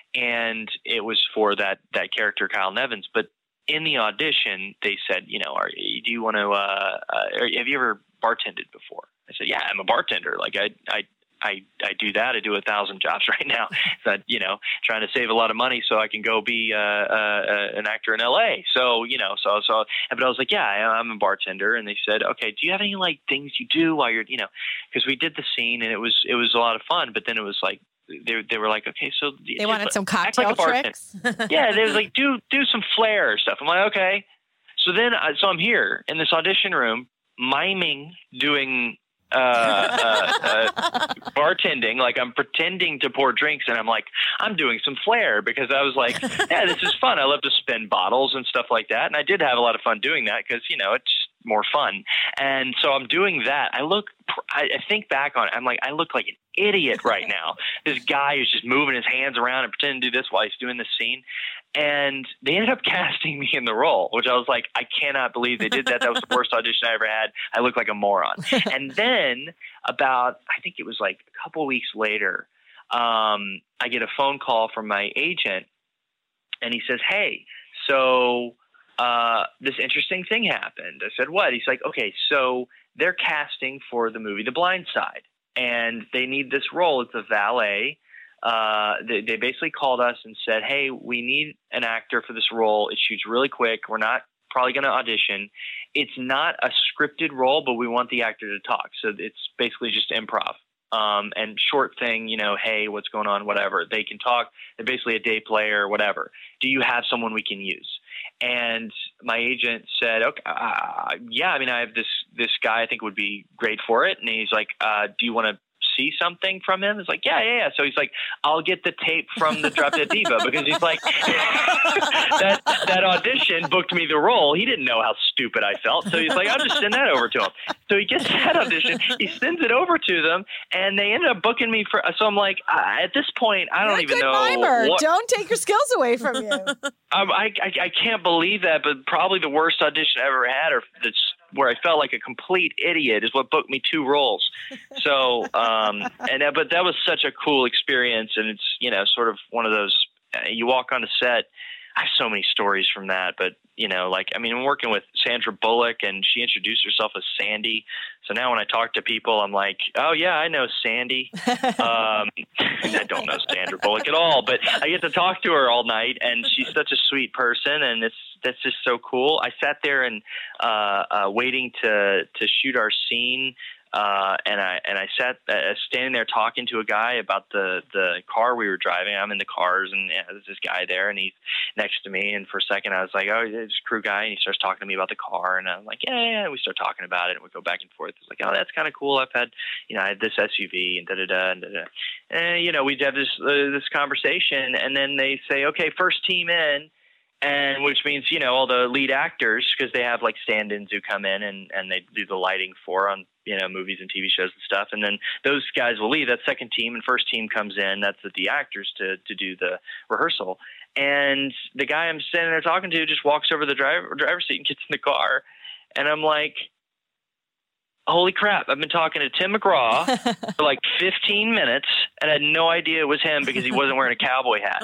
And it was for that, that character, Kyle Nevins. But in the audition, they said, you know, are, do you want to, uh, uh, have you ever bartended before? I said, yeah, I'm a bartender. Like I, I, I, I do that. I do a thousand jobs right now. So, you know, trying to save a lot of money so I can go be uh, uh, an actor in L A. So, you know, so, so, but I was like, yeah, I'm a bartender. And they said, okay, do you have any like things you do while you're, you know, because we did the scene and it was, it was a lot of fun, but then it was like, they they were like, okay, so they wanted some cocktail like tricks. Yeah, they was like, do do some flair stuff. I'm like, okay. So then, uh, so I'm here in this audition room, miming, doing uh, uh, uh, bartending, like I'm pretending to pour drinks, and I'm like, I'm doing some flair because I was like, yeah, this is fun. I love to spin bottles and stuff like that, and I did have a lot of fun doing that because you know it's just more fun. And so I'm doing that. I look, I, I think back on it, I'm like, I look like an idiot right now. This guy who's just moving his hands around and pretending to do this while he's doing this scene. And they ended up casting me in the role, which I was like, I cannot believe they did that. That was the worst audition I ever had. I look like a moron. And then about, I think it was like a couple weeks later, um, I get a phone call from my agent and he says, hey, so uh, this interesting thing happened. I said, what? He's like, okay, so they're casting for the movie The Blind Side and they need this role. It's a valet. Uh, they, they basically called us and said, hey, we need an actor for this role. It shoots really quick. We're not probably going to audition. It's not a scripted role, but we want the actor to talk. So it's basically just improv. Um, and short thing, you know, hey, what's going on, whatever. They can talk. They're basically a day player or whatever. Do you have someone we can use? And my agent said, okay, uh, yeah, I mean, I have this, this guy I think would be great for it. And he's like, uh, do you want to see something from him? It's like, yeah, yeah, yeah. So he's like, I'll get the tape from the Drop Dead Diva because he's like, that that audition booked me the role. He didn't know how stupid I felt. So he's like, I'll just send that over to him. So he gets that audition. He sends it over to them and they ended up booking me for, so I'm like, uh, at this point, I don't You're even a good know. Mimer. What, don't take your skills away from you. um, I, I, I can't believe that, but probably the worst audition I ever had or that's where I felt like a complete idiot is what booked me two roles. So, um, and that, but that was such a cool experience. And it's, you know, sort of one of those, uh, you walk on a set. I have so many stories from that, but you know, like, I mean, I'm working with Sandra Bullock and she introduced herself as Sandy. So now when I talk to people, I'm like, oh yeah, I know Sandy. um, I don't know Sandra Bullock at all, but I get to talk to her all night and she's such a sweet person. And it's, that's just so cool. I sat there and, uh, uh, waiting to, to shoot our scene. Uh, and I and I sat uh, standing there talking to a guy about the, the car we were driving. I'm in the cars, and yeah, there's this guy there, and he's next to me. And for a second, I was like, "Oh, it's a crew guy," and he starts talking to me about the car, and I'm like, "Yeah, yeah." yeah. We start talking about it, and we go back and forth. It's like, "Oh, that's kind of cool. I've had, you know, I had this S U V, and da da da and da da." And you know, we have this uh, this conversation, and then they say, "Okay, first team in." And which means, you know, all the lead actors, because they have like stand-ins who come in and, and they do the lighting for on, you know, movies and T V shows and stuff. And then those guys will leave. That second team and first team comes in. That's the actors to, to do the rehearsal. And the guy I'm standing there talking to just walks over the driver, driver's seat and gets in the car. And I'm like, holy crap, I've been talking to Tim McGraw for like fifteen minutes and I had no idea it was him because he wasn't wearing a cowboy hat.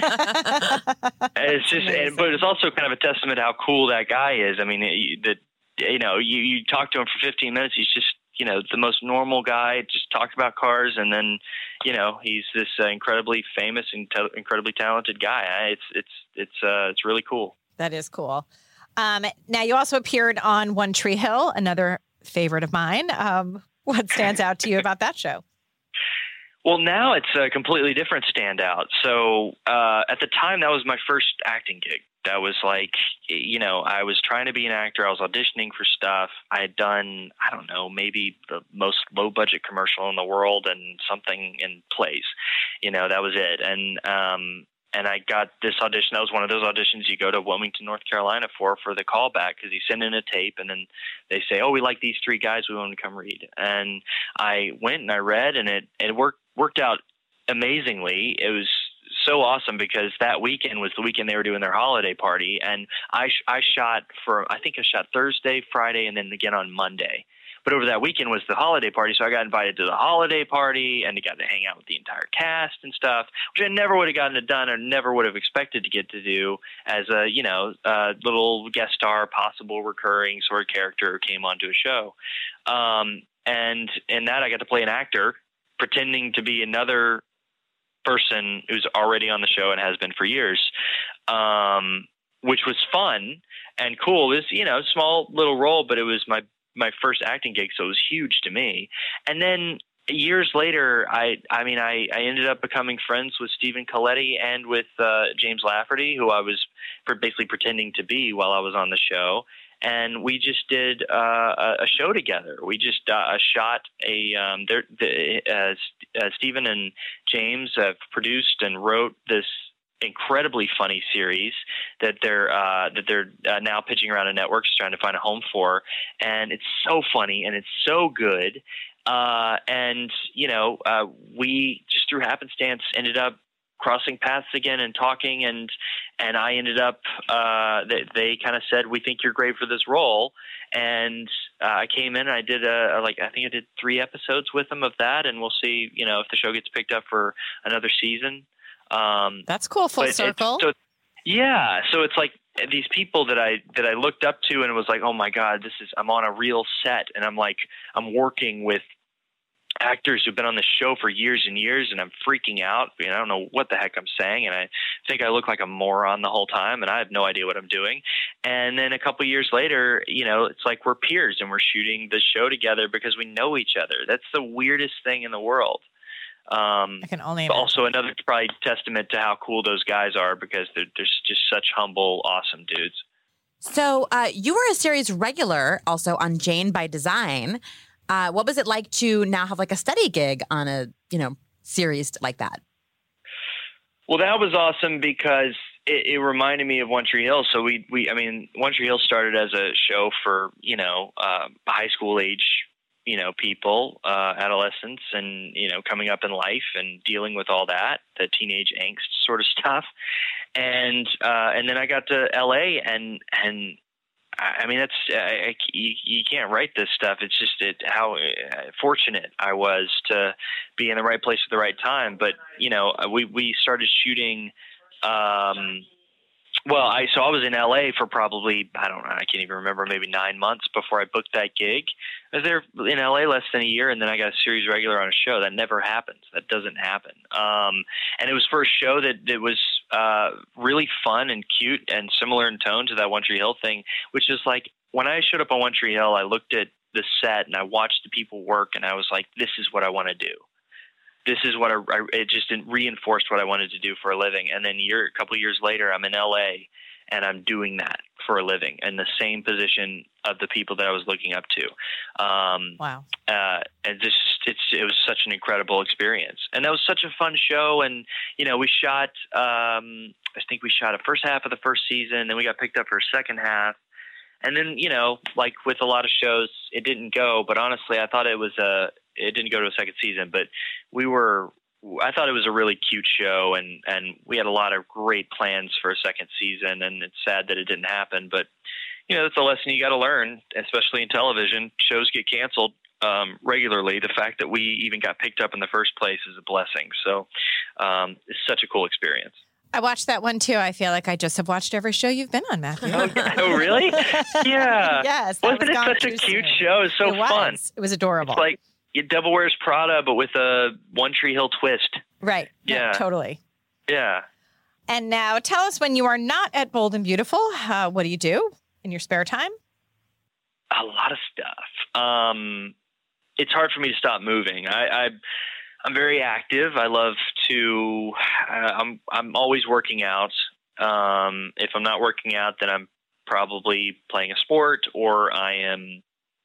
And it's just, and, but it's also kind of a testament to how cool that guy is. I mean, that, you know, you, you talk to him for fifteen minutes, he's just, you know, the most normal guy, just talks about cars. And then, you know, he's this uh, incredibly famous and te- incredibly talented guy. It's, it's, it's, uh, it's really cool. That is cool. Um, now you also appeared on One Tree Hill, another favorite of mine. Um, what stands out to you about that show? Well, now it's a completely different standout. So uh, at the time, that was my first acting gig. That was like, you know, I was trying to be an actor. I was auditioning for stuff. I had done, I don't know, maybe the most low budget commercial in the world and something in plays. You know, that was it. And um, and I got this audition. That was one of those auditions you go to Wilmington, North Carolina for, for the callback, because you send in a tape and then they say, oh, we like these three guys. We want to come read. And I went and I read, and it, it worked, worked out amazingly. It was so awesome because that weekend was the weekend they were doing their holiday party. And I, sh- I shot for, I think I shot Thursday, Friday, and then again on Monday. But over that weekend was the holiday party, so I got invited to the holiday party and got to hang out with the entire cast and stuff, which I never would have gotten it done or never would have expected to get to do as a, you know, a little guest star, possible recurring sort of character who came onto a show. Um, and in that, I got to play an actor pretending to be another person who's already on the show and has been for years, um, which was fun and cool. It was, you know, small little role, but it was my my first acting gig, so it was huge to me. And then years later, I I mean, I, I ended up becoming friends with Stephen Colletti and with uh, James Lafferty, who I was for basically pretending to be while I was on the show. And we just did uh, a show together. We just uh, shot a um, the, uh, uh, Stephen and James have produced and wrote this incredibly funny series that they're uh, that they're uh, now pitching around a networks trying to find a home for, and it's so funny and it's so good. Uh, and you know, uh, we just through happenstance ended up crossing paths again and talking, and and I ended up uh, they, they kind of said, we think you're great for this role, and uh, I came in and I did a, a like I think I did three episodes with them of that, and we'll see, you know, if the show gets picked up for another season. Um, That's cool. Full circle. So, yeah. So it's like these people that I, that I looked up to and it was like, oh my God, this is, I'm on a real set and I'm like, I'm working with actors who've been on the show for years and years and I'm freaking out. I, mean, I don't know what the heck I'm saying. And I think I look like a moron the whole time and I have no idea what I'm doing. And then a couple of years later, you know, it's like we're peers and we're shooting the show together because we know each other. That's the weirdest thing in the world. Um, I can only but also another probably testament to how cool those guys are because they're, they're just such humble, awesome dudes. So uh, you were a series regular also on Jane by Design. Uh, what was it like to now have like a steady gig on a, you know, series like that? Well, that was awesome because it, it reminded me of One Tree Hill. So we, we, I mean, One Tree Hill started as a show for, you know, uh, high school age you know, people, uh, adolescents and, you know, coming up in life and dealing with all that, the teenage angst sort of stuff. And, uh, and then I got to L A and, and I mean, that's, I, I, you, you can't write this stuff. It's just it, how fortunate I was to be in the right place at the right time. But, you know, we, we started shooting, um, Well, I so I was in L A for probably, I don't know, I can't even remember, maybe nine months before I booked that gig. I was there in L A less than a year, and then I got a series regular on a show. That never happens. That doesn't happen. Um, and it was for a show that, that was uh, really fun and cute and similar in tone to that One Tree Hill thing, which is like when I showed up on One Tree Hill, I looked at the set and I watched the people work, and I was like, this is what I want to do. This is what I, I it just reinforced what I wanted to do for a living. And then year, a couple of years later, I'm in L A and I'm doing that for a living in the same position of the people that I was looking up to. Um, wow. Uh, and just, it's, it was such an incredible experience. And that was such a fun show. And, you know, we shot, um, I think we shot a first half of the first season, then we got picked up for a second half. And then, you know, like with a lot of shows, it didn't go, but honestly, I thought it was a, it didn't go to a second season, but we were, I thought it was a really cute show, and, and we had a lot of great plans for a second season, and it's sad that it didn't happen. But, you know, that's a lesson you got to learn, especially in television. Shows get canceled um, regularly. The fact that we even got picked up in the first place is a blessing. So um, it's such a cool experience. I watched that one too. I feel like I just have watched every show you've been on, Matthew. Oh, oh really? Yeah. Yes. Wasn't was it such a cute soon. show? It was so it was. fun. It was adorable. It's like Devil Wears Prada, but with a One Tree Hill twist. Right. Yeah. yeah. Totally. Yeah. And now tell us, when you are not at Bold and Beautiful, uh, what do you do in your spare time? A lot of stuff. Um, it's hard for me to stop moving. I, I I'm very active. I love to. Uh, I'm I'm always working out. Um, if I'm not working out, then I'm probably playing a sport, or I am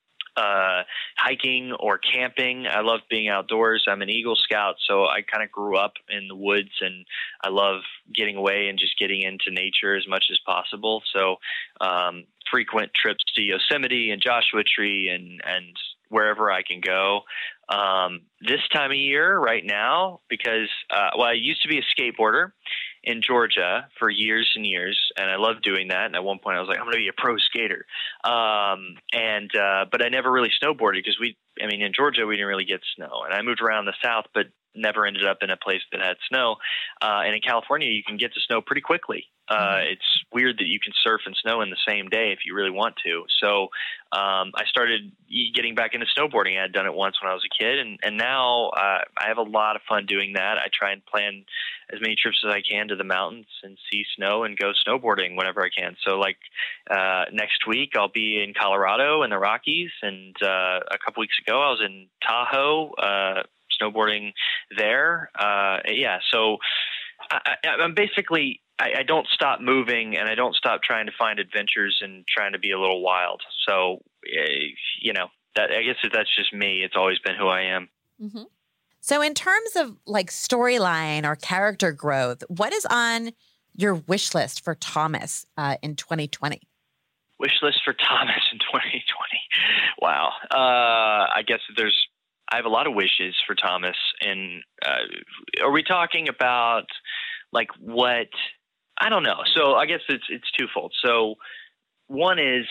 uh, hiking or camping. I love being outdoors. I'm an Eagle Scout, so I kind of grew up in the woods, and I love getting away and just getting into nature as much as possible. So um, frequent trips to Yosemite and Joshua Tree and and wherever I can go. Um, this time of year right now, because, uh, well, I used to be a skateboarder in Georgia for years and years, and I loved doing that. And at one point I was like, I'm going to be a pro skater. Um, and, uh, but I never really snowboarded because we, I mean, in Georgia, we didn't really get snow, and I moved around the South, but never ended up in a place that had snow. Uh, and in California, you can get to snow pretty quickly. Uh, it's weird that you can surf and snow in the same day if you really want to. So um, I started getting back into snowboarding. I had done it once when I was a kid, and, and now uh, I have a lot of fun doing that. I try and plan as many trips as I can to the mountains and see snow and go snowboarding whenever I can. So like uh, next week, I'll be in Colorado in the Rockies, and uh, a couple weeks ago, I was in Tahoe, uh, snowboarding there. Uh, yeah, so I, I, I'm basically, I, I don't stop moving, and I don't stop trying to find adventures and trying to be a little wild. So, uh, you know, that, I guess if that's just me. It's always been who I am. Mm-hmm. So in terms of like storyline or character growth, what is on your wish list for Thomas uh, in twenty twenty? Wish list for Thomas in twenty twenty. Wow. Uh, I guess there's, I have a lot of wishes for Thomas. And uh, are we talking about like what, I don't know. So I guess it's, it's twofold. So one is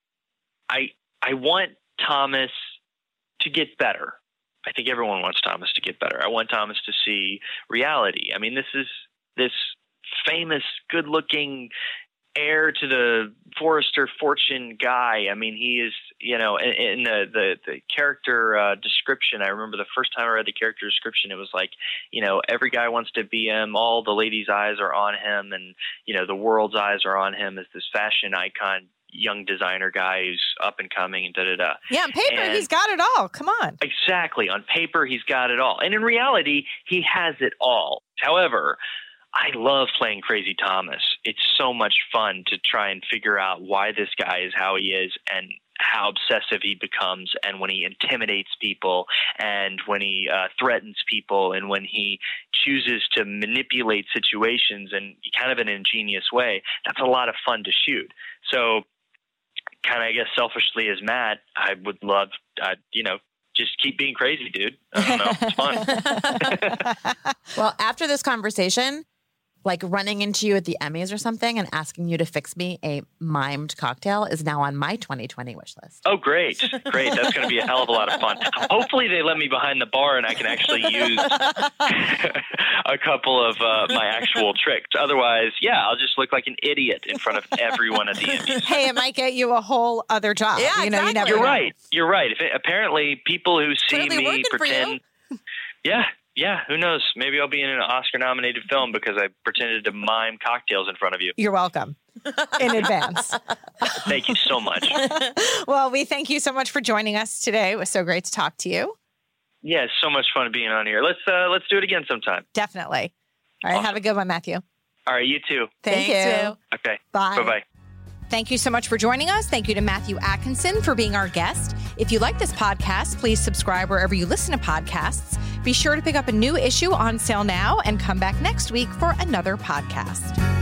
I, I want Thomas to get better. I think everyone wants Thomas to get better. I want Thomas to see reality. I mean, this is this famous, good-looking heir to the Forrester fortune guy. I mean, he is, you know, in, in the, the, the character uh, description, I remember the first time I read the character description, it was like, you know, every guy wants to be him. All the ladies' eyes are on him, and, you know, the world's eyes are on him as this fashion icon, young designer guy who's up and coming and da da da. Yeah, on paper, and he's got it all. Come on. Exactly. On paper, he's got it all. And in reality, he has it all. However, I love playing Crazy Thomas. It's so much fun to try and figure out why this guy is how he is, and how obsessive he becomes, and when he intimidates people, and when he uh, threatens people, and when he chooses to manipulate situations in kind of an ingenious way. That's a lot of fun to shoot. So kind of, I guess, selfishly as Matt, I would love, uh, you know, just keep being crazy, dude. I don't know. It's fun. Well, after this conversation, like running into you at the Emmys or something and asking you to fix me a mimed cocktail is now on my twenty twenty wish list. Oh, great. Great. That's going to be a hell of a lot of fun. Hopefully they let me behind the bar and I can actually use a couple of uh, my actual tricks. Otherwise, yeah, I'll just look like an idiot in front of everyone at the Emmys. Hey, it might get you a whole other job. Yeah, you know, exactly. you never You're know. right. You're right. If it, apparently people who see Clearly me working for pretend... Yeah. Yeah, who knows? Maybe I'll be in an Oscar-nominated film because I pretended to mime cocktails in front of you. You're welcome. in advance. Thank you so much. Well, we thank you so much for joining us today. It was so great to talk to you. Yeah, it's so much fun being on here. Let's uh, let's do it again sometime. Definitely. All right. Awesome. Have a good one, Matthew. All right. You too. Thank Thanks, you. Wu. Okay. Bye. Bye-bye. Thank you so much for joining us. Thank you to Matthew Atkinson for being our guest. If you like this podcast, please subscribe wherever you listen to podcasts. Be sure to pick up a new issue on sale now and come back next week for another podcast.